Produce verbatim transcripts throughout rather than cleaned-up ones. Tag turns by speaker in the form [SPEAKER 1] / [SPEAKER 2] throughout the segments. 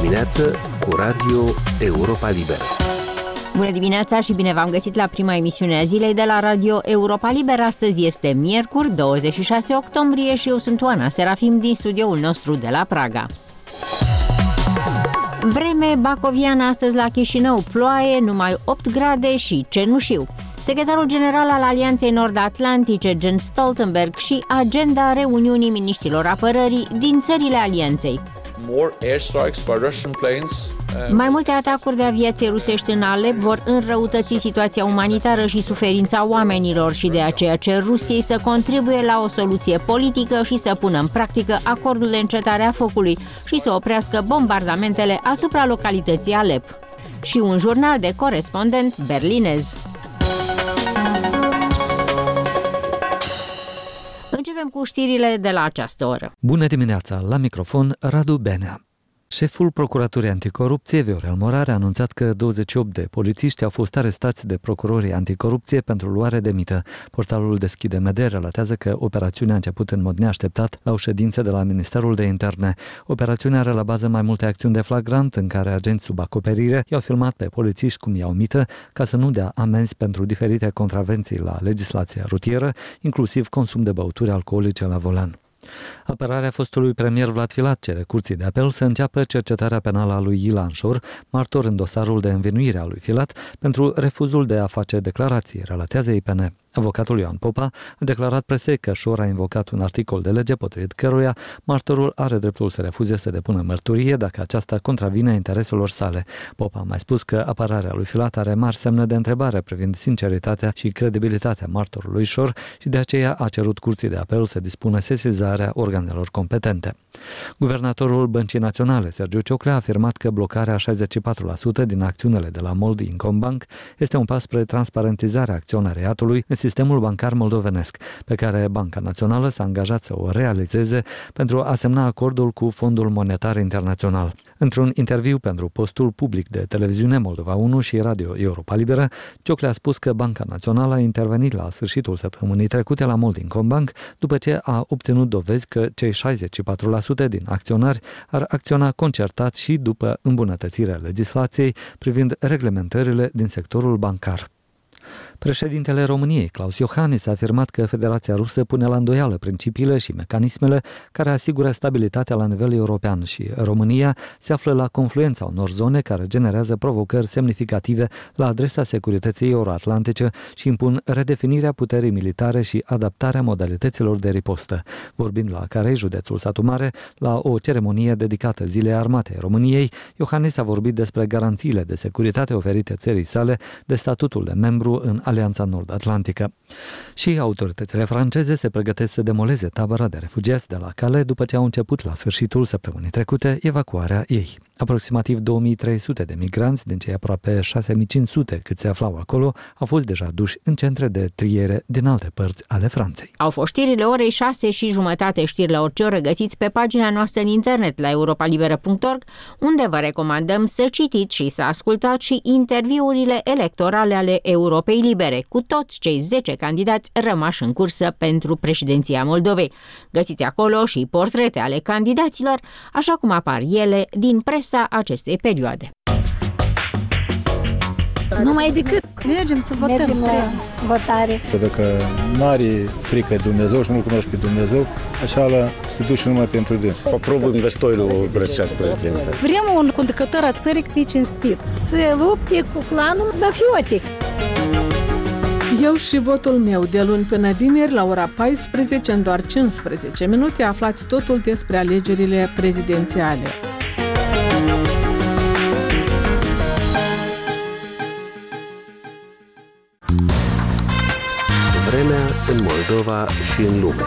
[SPEAKER 1] dimineață cu Radio Europa Liberă.
[SPEAKER 2] Bună dimineața și bine v-am găsit la prima emisiune a zilei de la Radio Europa Liberă. Astăzi este miercuri, douăzeci și șase octombrie și eu sunt Oana Serafim din studioul nostru de la Praga. Vreme bacoviană astăzi la Chișinău, ploaie, numai opt grade și cenușiu. Secretarul general al Alianței Nord-Atlantice, Jens Stoltenberg, și agenda reuniunii miniștrilor apărării din țările alianței. Mai multe atacuri de aviație rusești în Alep vor înrăutăți situația umanitară și suferința oamenilor și de aceea cer Rusiei să contribuie la o soluție politică și să pună în practică acordul de încetare a focului și să oprească bombardamentele asupra localității Alep. Și un jurnal de corespondent berlinez. Începem cu știrile de la această oră.
[SPEAKER 3] Bună dimineața, la microfon Radu Benea. Șeful Procuraturii Anticorupție, Viorel Morar, a anunțat că douăzeci și opt de polițiști au fost arestați de procurorii anticorupție pentru luare de mită. Portalul Deschide Mede relatează că operațiunea a început în mod neașteptat la o ședință de la Ministerul de Interne. Operațiunea are la bază mai multe acțiuni de flagrant în care agenți sub acoperire i-au filmat pe polițiști cum iau mită ca să nu dea amenzi pentru diferite contravenții la legislația rutieră, inclusiv consum de băuturi alcoolice la volan. Apărarea fostului premier Vlad Filat cere Curții de Apel să înceapă cercetarea penală a lui Ilan Șor, martor în dosarul de învinuire a lui Filat, pentru refuzul de a face declarații, relatează I P N. Avocatul Ioan Popa a declarat presei că Șor a invocat un articol de lege potrivit căruia martorul are dreptul să refuze să depună mărturie dacă aceasta contravine intereselor sale. Popa a mai spus că apărarea lui Filat are mari semne de întrebare privind sinceritatea și credibilitatea martorului Șor și de aceea a cerut Curții de Apel să dispună sesizarea organelor competente. Guvernatorul Băncii Naționale, Sergiu Cioclea, a afirmat că blocarea a șaizeci și patru la sută din acțiunile de la Mold Incombank este un pas spre transparentizarea acționariatului în sistemul bancar moldovenesc, pe care Banca Națională s-a angajat să o realizeze pentru a semna acordul cu Fondul Monetar Internațional. Într-un interviu pentru postul public de televiziune Moldova unu și Radio Europa Liberă, Cioclea a spus că Banca Națională a intervenit la sfârșitul săptămânii trecute la Mold Incombank după ce a obținut dovezi că cei șaizeci și patru la sută din acționari ar acționa concertat și după îmbunătățirea legislației privind reglementările din sectorul bancar. Președintele României, Claus Iohannis, a afirmat că Federația Rusă pune la îndoială principiile și mecanismele care asigură stabilitatea la nivel european și România se află la confluența unor zone care generează provocări semnificative la adresa securității euroatlantice și impun redefinirea puterii militare și adaptarea modalităților de ripostă. Vorbind la Carei, județul Satu Mare, la o ceremonie dedicată Zilei Armatei României, Iohannis a vorbit despre garanțiile de securitate oferite țării sale de statutul de membru în Alianța Nord-Atlantică. Și autoritățile franceze se pregătesc să demoleze tabăra de refugiați de la Calais după ce au început la sfârșitul săptămânii trecute evacuarea ei. Aproximativ două mii trei sute de migranți, din cei aproape șase mii cinci sute cât se aflau acolo, au fost deja duși în centre de triere din alte părți ale Franței.
[SPEAKER 2] Au fost știrile orei șase și jumătate. Știri la orice oră găsiți pe pagina noastră în internet la europalibera punct org, unde vă recomandăm să citiți și să ascultați și interviurile electorale ale Europei Libere cu toți cei zece candidați rămași în cursă pentru președinția Moldovei. Găsiți acolo și portrete ale candidaților, așa cum apar ele din presa acestei perioade.
[SPEAKER 4] Numai decât mergem să votăm. Mergem la votare.
[SPEAKER 5] Dacă nu are frică de Dumnezeu și nu-L cunoști pe Dumnezeu, așa la se duce numai pentru dâns.
[SPEAKER 6] Попробуем достойно врача президента.
[SPEAKER 4] Vrem un conducător a țării să fie cinstit. Să lupte cu clanul mafiotic.
[SPEAKER 7] Eu și votul meu de luni până vineri la ora paisprezece în doar cincisprezece minute aflați totul despre alegerile prezidențiale.
[SPEAKER 1] Vremea în Moldova și în lume.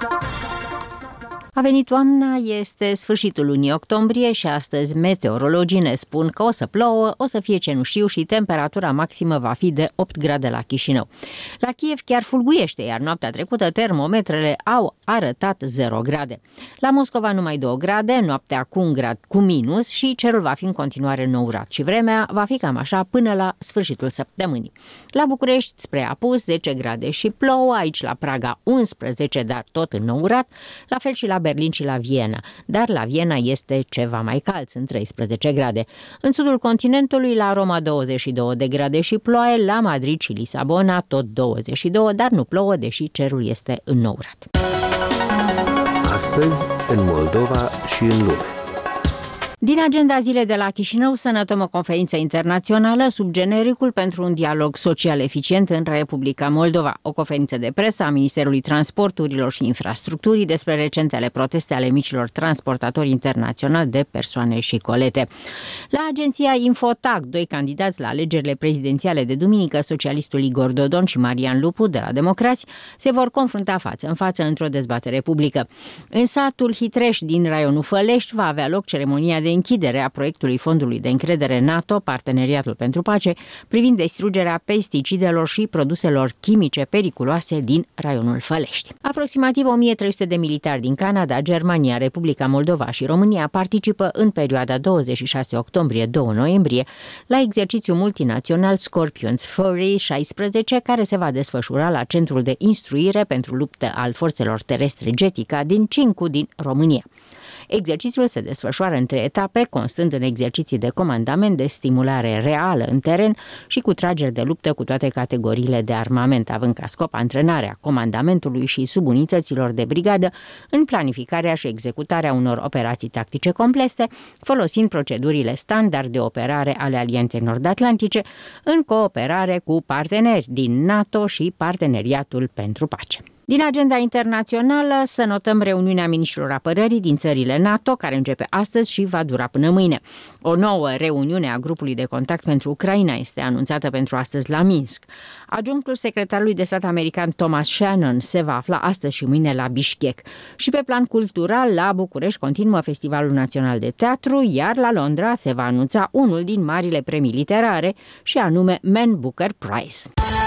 [SPEAKER 2] A venit toamna, este sfârșitul lunii octombrie și astăzi meteorologii ne spun că o să plouă, o să fie cenușiu și temperatura maximă va fi de opt grade la Chișinău. La Kiev chiar fulguiește, iar noaptea trecută termometrele au arătat zero grade. La Moscova numai două grade, noaptea cu un grad cu minus și cerul va fi în continuare nourat și vremea va fi cam așa până la sfârșitul săptămânii. La București spre apus zece grade și plouă, aici la Praga unsprezece, dar tot înnourat, la fel și la Berlin Berlin și la Viena, dar la Viena este ceva mai cald, sunt treisprezece grade. În sudul continentului, la Roma douăzeci și două de grade și ploaie, la Madrid și Lisabona tot douăzeci și doi, dar nu plouă, deși cerul este înnourat.
[SPEAKER 1] Astăzi, în Moldova și în lume.
[SPEAKER 2] Din agenda zilei de la Chișinău să notăm o conferință internațională sub genericul pentru un dialog social eficient în Republica Moldova, o conferință de presă a Ministerului Transporturilor și Infrastructurii despre recentele proteste ale micilor transportatori internaționali de persoane și colete. La agenția Infotag, doi candidați la alegerile prezidențiale de duminică, socialistul Igor Dodon și Marian Lupu de la Democrați, se vor confrunta față în față într-o dezbatere publică. În satul Hitreș din raionul Fălești va avea loc ceremonia de închidere a proiectului Fondului de Încredere NATO, Parteneriatul pentru Pace, privind distrugerea pesticidelor și produselor chimice periculoase din raionul Fălești. Aproximativ o mie trei sute de militari din Canada, Germania, Republica Moldova și România participă în perioada douăzeci și șase octombrie - doi noiembrie la exercițiul multinațional Scorpions Fury șaisprezece, care se va desfășura la Centrul de Instruire pentru Luptă al Forțelor Terestre Getica din Cincu din România. Exercițiul se desfășoară în trei etape, constând în exerciții de comandament, de stimulare reală în teren și cu trageri de luptă cu toate categoriile de armament, având ca scop antrenarea comandamentului și subunităților de brigadă în planificarea și executarea unor operații tactice complexe, folosind procedurile standard de operare ale Alianței Nord-Atlantice, în cooperare cu parteneri din NATO și Parteneriatul pentru Pace. Din agenda internațională să notăm reuniunea miniștrilor apărării din țările NATO, care începe astăzi și va dura până mâine. O nouă reuniune a grupului de contact pentru Ucraina este anunțată pentru astăzi la Minsk. Adjunctul secretarului de stat american Thomas Shannon se va afla astăzi și mâine la Bishkek. Și pe plan cultural, la București continuă Festivalul Național de Teatru, iar la Londra se va anunța unul din marile premii literare, și anume Man Booker Prize.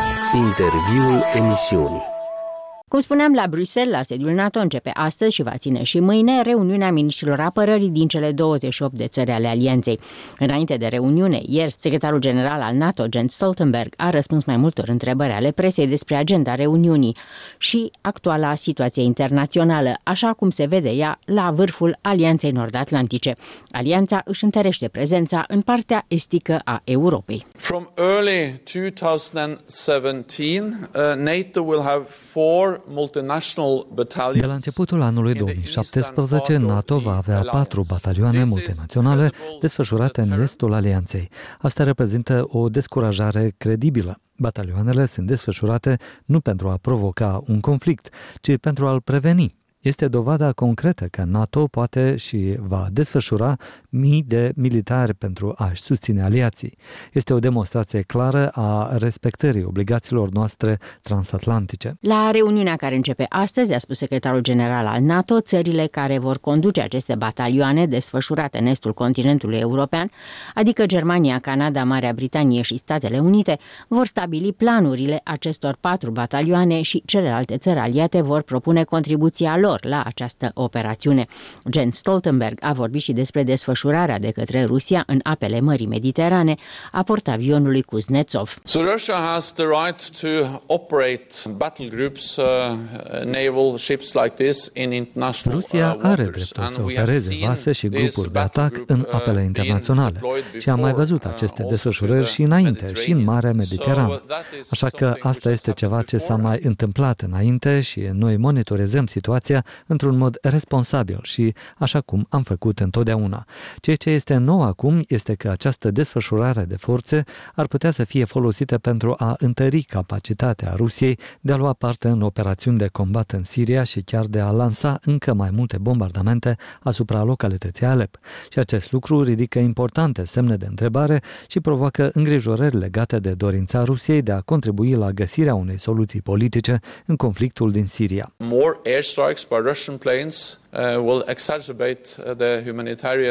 [SPEAKER 1] Interviul emisiunii.
[SPEAKER 2] Cum spuneam, la Bruxelles, la sediul NATO, începe astăzi și va ține și mâine reuniunea miniștrilor apărării din cele douăzeci și opt de țări ale Alianței. Înainte de reuniune, ieri, secretarul general al NATO, Jens Stoltenberg, a răspuns mai multor întrebări ale presei despre agenda reuniunii și actuala situație internațională, așa cum se vede ea la vârful Alianței Nord-Atlantice. Alianța își întărește prezența în partea estică a Europei.
[SPEAKER 8] From early twenty seventeen, uh, NATO will have four multinational battalions.
[SPEAKER 3] De la începutul anului două mii șaptesprezece, NATO va avea patru batalioane multinaționale desfășurate în estul alianței. Asta reprezintă o descurajare credibilă. Batalioanele sunt desfășurate nu pentru a provoca un conflict, ci pentru a-l preveni. Este dovada concretă că NATO poate și va desfășura mii de militari pentru a-și susține aliații. Este o demonstrație clară a respectării obligațiilor noastre transatlantice.
[SPEAKER 2] La reuniunea care începe astăzi, a spus secretarul general al NATO, țările care vor conduce aceste batalioane desfășurate în estul continentului european, adică Germania, Canada, Marea Britanie și Statele Unite, vor stabili planurile acestor patru batalioane și celelalte țări aliate vor propune contribuția lor la această operațiune. Jens Stoltenberg a vorbit și despre desfășurarea de către Rusia în apele Mării Mediterane a portavionului Kuznetsov.
[SPEAKER 8] So Russia has the right to operate battle groups, uh, naval ships like this in international waters.
[SPEAKER 3] Rusia are dreptul să opereze vase și grupuri de atac în apele internaționale și am mai văzut aceste desfășurări și înainte, și în Marea Mediterană. Așa că asta este ceva ce s-a mai întâmplat înainte și noi monitorizăm situația într-un mod responsabil și așa cum am făcut întotdeauna. Ceea ce este nou acum este că această desfășurare de forțe ar putea să fie folosită pentru a întări capacitatea Rusiei de a lua parte în operațiuni de combat în Siria și chiar de a lansa încă mai multe bombardamente asupra localității Alep. Și acest lucru ridică importante semne de întrebare și provoacă îngrijorări legate de dorința Rusiei de a contribui la găsirea unei soluții politice în conflictul din Siria.
[SPEAKER 8] More airstrikes by Russian planes uh, will exacerbate uh, the humanitarian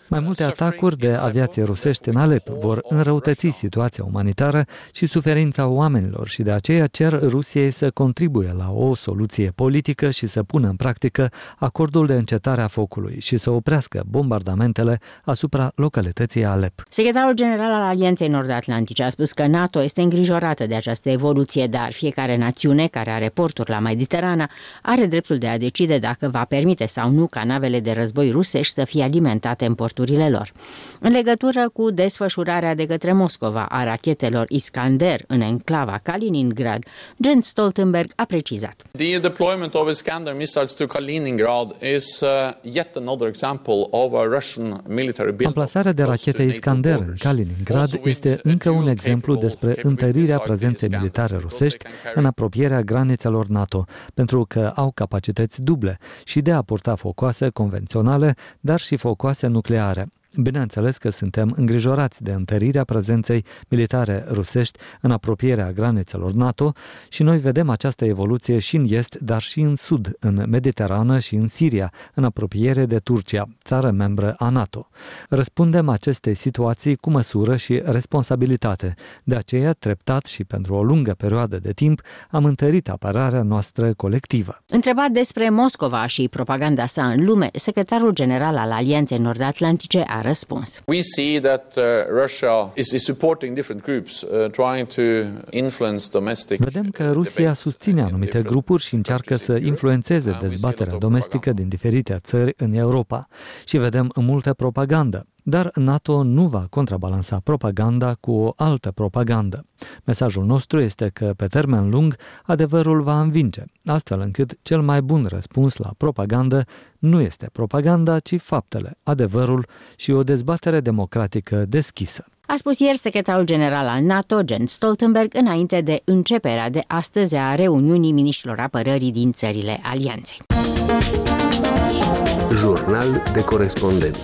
[SPEAKER 3] Mai multe atacuri de aviație rusești în Alep vor înrăutăți situația umanitară și suferința oamenilor și de aceea cer Rusiei să contribuie la o soluție politică și să pună în practică acordul de încetare a focului și să oprească bombardamentele asupra localității Alep.
[SPEAKER 2] Secretarul general al Alianței Nord-Atlantice a spus că NATO este îngrijorată de această evoluție, dar fiecare națiune care are porturi la Mediterana are dreptul de a decide dacă va permite sau nu ca navele de război rusești să fie alimentate în porturile lor. În legătură cu desfășurarea de către Moscova a rachetelor Iskander în enclava Kaliningrad, Jens Stoltenberg a precizat.
[SPEAKER 8] The deployment of Iskander missiles to Kaliningrad is uh, yet another example of a Russian military build.
[SPEAKER 3] Amplasarea de rachete Iskander în Kaliningrad este încă un exemplu despre întărirea prezenței militare rusești în apropierea granițelor NATO, pentru că au capacități duble și de a purta focoase convenționale, dar și focoase nucleare. Bineînțeles că suntem îngrijorați de întărirea prezenței militare rusești în apropierea granițelor NATO și noi vedem această evoluție și în est, dar și în sud, în Mediterană și în Siria, în apropiere de Turcia, țară membră a NATO. Răspundem acestei situații cu măsură și responsabilitate. De aceea, treptat și pentru o lungă perioadă de timp, am întărit apărarea noastră colectivă.
[SPEAKER 2] Întrebat despre Moscova și propaganda sa în lume, secretarul general al Alianței Nord-Atlantice a răspuns.
[SPEAKER 8] We see that uh, Russia is, is supporting different groups uh, trying to influence domestic.
[SPEAKER 3] Vedem că Rusia susține anumite grupuri și încearcă să influențeze dezbaterea domestică din diferite țări în Europa și vedem multă propagandă. Dar NATO nu va contrabalansa propaganda cu o altă propagandă. Mesajul nostru este că, pe termen lung, adevărul va învinge, astfel încât cel mai bun răspuns la propagandă nu este propaganda, ci faptele, adevărul și o dezbatere democratică deschisă.
[SPEAKER 2] A spus ieri secretarul general al NATO, Jens Stoltenberg, înainte de începerea de astăzi a reuniunii miniștrilor apărării din țările alianței.
[SPEAKER 1] Jurnal de corespondent.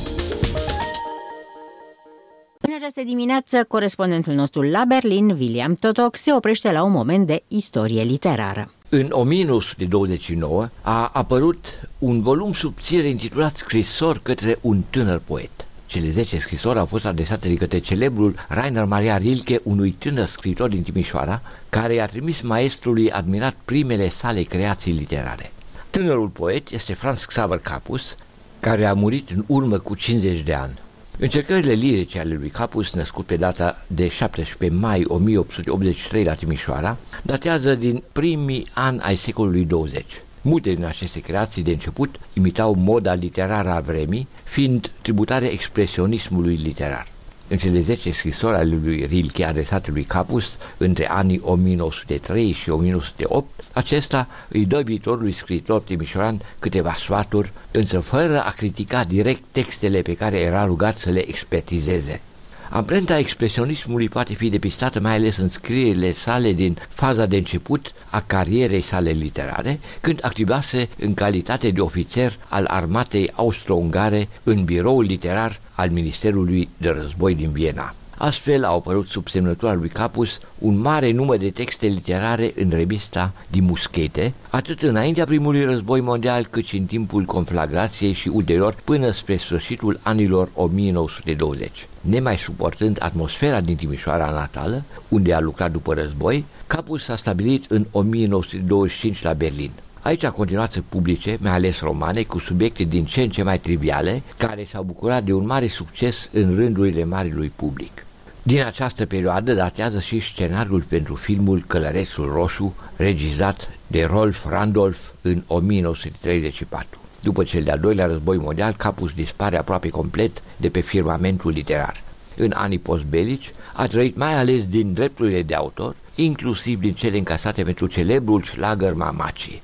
[SPEAKER 2] În această dimineață, corespondentul nostru la Berlin, William Totok, se oprește la un moment de istorie literară.
[SPEAKER 9] În o mie nouă sute douăzeci și nouă a apărut un volum subțire intitulat Scrisori către un tânăr poet. Cele zece scrisori au fost adresate de către celebrul Rainer Maria Rilke, unui tânăr scriitor din Timișoara, care i-a trimis maestrului admirat primele sale creații literare. Tânărul poet este Franz Xaver Capus, care a murit în urmă cu cincizeci de ani. Încercările lirice ale lui Capus, născut pe data de șaptesprezece mai o mie opt sute optzeci și trei la Timișoara, datează din primii ani ai secolului douăzeci. Multe din aceste creații de început imitau moda literară a vremii, fiind tributare expresionismului literar. În cele zece scrisori ale lui Rilke adresate lui Capus între anii o mie nouă sute trei și o mie nouă sute opt, acesta îi dă viitorului scriitor timișoran câteva sfaturi, însă fără a critica direct textele pe care era rugat să le expertizeze. Amprenta expresionismului poate fi depistată mai ales în scrierile sale din faza de început a carierei sale literare, când activase în calitate de ofițer al armatei austro-ungare în biroul literar al Ministerului de Război din Viena. Astfel au apărut sub semnătura lui Capus un mare număr de texte literare în revista Die Muschete, atât înaintea primului război mondial, cât și în timpul conflagrației și ulterior până spre sfârșitul anilor o mie nouă sute douăzeci. Nemai suportând atmosfera din Timișoara natală, unde a lucrat după război, Capus s-a stabilit în o mie nouă sute douăzeci și cinci la Berlin. Aici a continuat să publice, mai ales romane, cu subiecte din ce în ce mai triviale, care s-au bucurat de un mare succes în rândurile marilui public. Din această perioadă datează și scenariul pentru filmul Călărețul Roșu, regizat de Rolf Randolph în o mie nouă sute treizeci și patru. După cel de-al doilea război mondial, Capus dispare aproape complet de pe firmamentul literar. În anii postbelici a trăit mai ales din drepturile de autor, inclusiv din cele încasate pentru celebrul schlager Mamaci.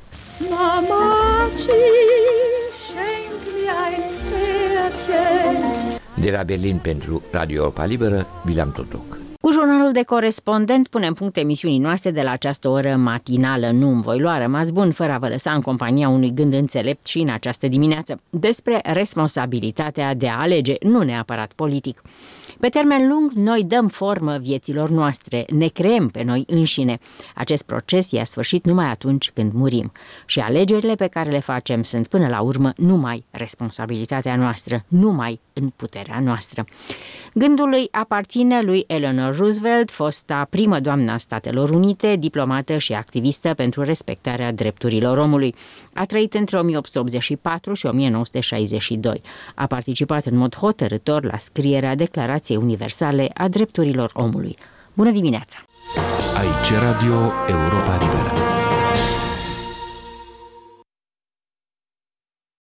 [SPEAKER 9] Mamaci, schenk mir ein Pferdchen. De la Berlin pentru Radio Europa Liberă, William Totok.
[SPEAKER 2] Cu jurnalul sfatul de corespondent punem punct emisiunii noastre de la această oră matinală. Nu-mi voi lua rămas bun fără a vă lăsa în compania unui gând înțelept și în această dimineață despre responsabilitatea de a alege, nu neapărat politic. Pe termen lung, noi dăm formă vieților noastre, ne creăm pe noi înșine. Acest proces ia sfârșit numai atunci când murim. Și alegerile pe care le facem sunt până la urmă numai responsabilitatea noastră, numai în puterea noastră. Gândul lui aparține lui Eleanor Roosevelt, fosta primă doamnă a Statelor Unite, diplomată și activistă pentru respectarea drepturilor omului. A trăit între o mie opt sute optzeci și patru și o mie nouă sute șaizeci și doi. A participat în mod hotărâtor la scrierea Declarației Universale a Drepturilor Omului. Bună dimineața!
[SPEAKER 1] Aici Radio Europa Liberă.